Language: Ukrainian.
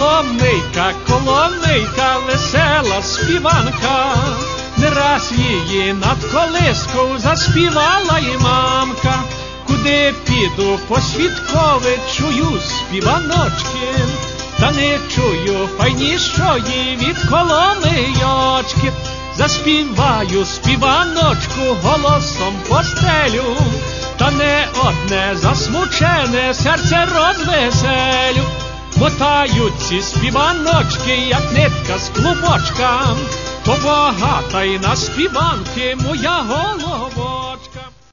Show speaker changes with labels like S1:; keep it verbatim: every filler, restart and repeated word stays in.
S1: Коломийка, Коломийка, весела співанка, не раз її над колискою заспівала і мамка. Куди піду по свідкові, чую співаночки, та не чую файнішої від Коломийочки. Заспіваю співаночку голосом постелю, та не одне засмучене серце розвеселю. Мотають ці співаночки, як нитка з клубочка, то багата й на співанки моя головочка.